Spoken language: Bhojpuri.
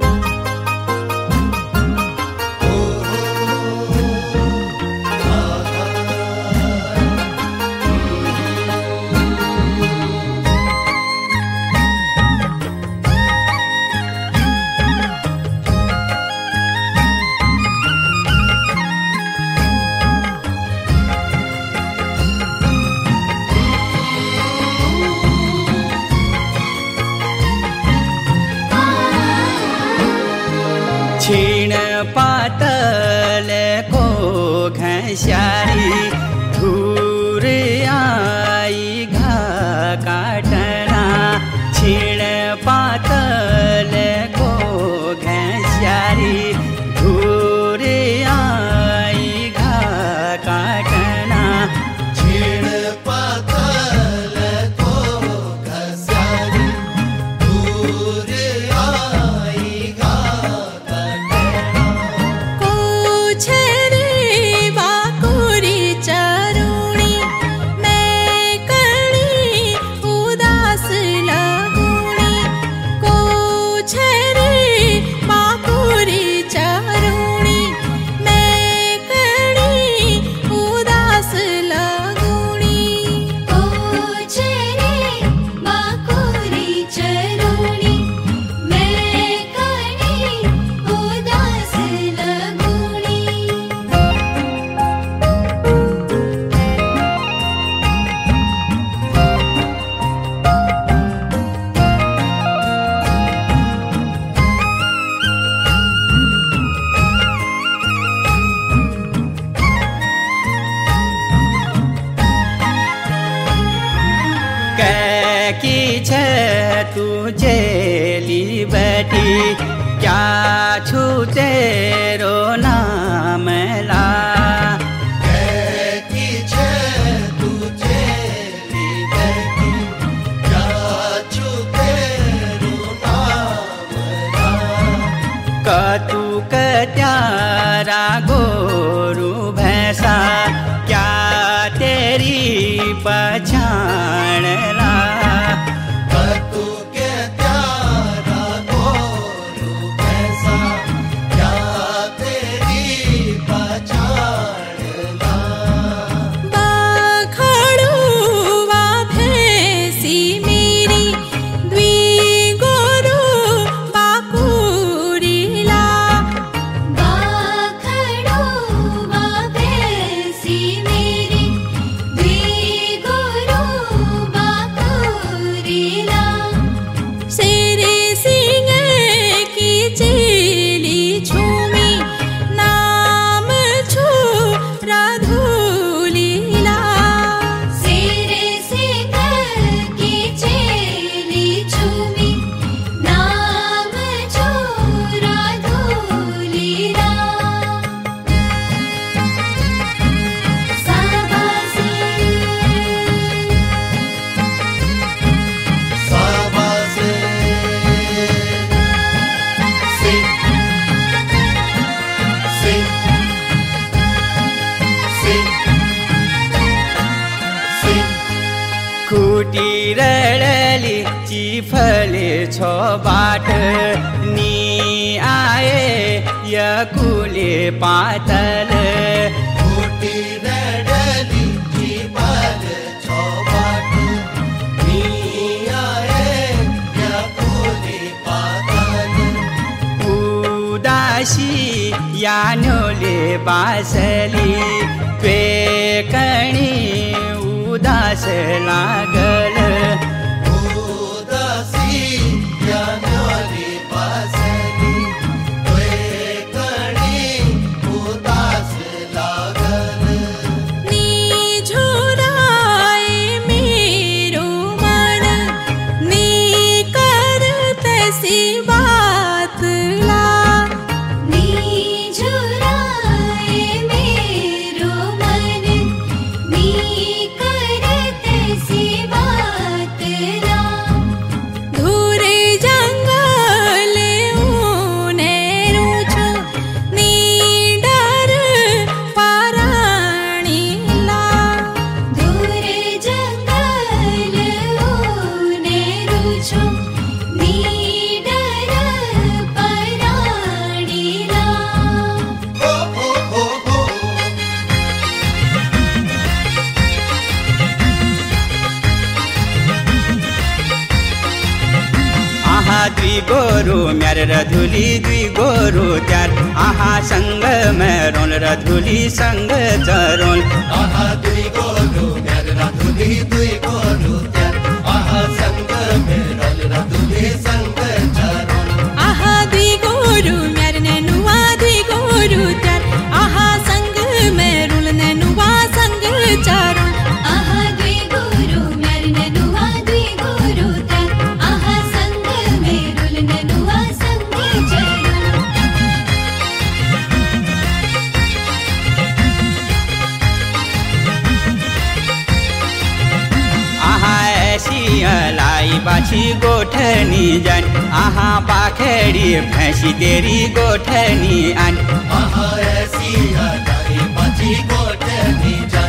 क्षीण पातल को घस्यारी धूर आई घा काटना। क्षीण पातल को घस्यारी धूर आई घा काटना। क्षीण पातल को घस्यारी धूर आई घा की छे तुझे लिबटी क्या छू तेरो नाम ला। की छे तुझे लिबटी क्या छू तेरो नाम ला। कतु कत्यारा गोरु भैंसा क्या तेरी पछाण ला। कतु के त्यारा गोरु भैंसा क्या तेरी पछाण ला। बाखड़ुआ भैंसी मेरी द्वि गोरु बाकुरीला। बाखड़ुआ भैंसी मेरी द्वि गोरु बाकुरीला। शेरे सिंह की चेली झूमी नाम छू राधुलीला। शेरे सिंह की चेली झूमी नाम छू राधुलीला। साबासे साबासे सिंह सिंह सिंह सिंह खूटी रड़ली चिफले छो बाट नी आए यकुले पातल। फूटी रडली जीवल छौबाट नी आए या फूली पातल। उदासी यानोले बासली त्वे कणी उदास लागल। उदासी यानोली बासली त्वे कणी उदास लागल। नी झुराए मेरो मन नी करत सी बात ला। नी झुराए मेरो मन नी करत सी बात गोरु म्यार रधुली दुई गोरु त्यार आहा संग मेरोल रधुली संग चरोल आहा दुई गोरु म्यार रधुली दुई गोरु त्यार आहा संग मेरोल रधुली संग चरोल आहा दुई गोरु म्यार नेनुआ दुई गोरु त्यार आहा संग मेरुल नेनुआ संग चरोल आहा दुई गोरु म्यार नेनुआ दुई गोरु त्यार आहा संग मेरुल नेनुआ संग चरोल आहा ऐसी लाई बाछी गोठनी जान आहा पाखेड़ी भैंसी तेरी गोठनी आन आहा ऐसी लाई बाछी गोठनी जान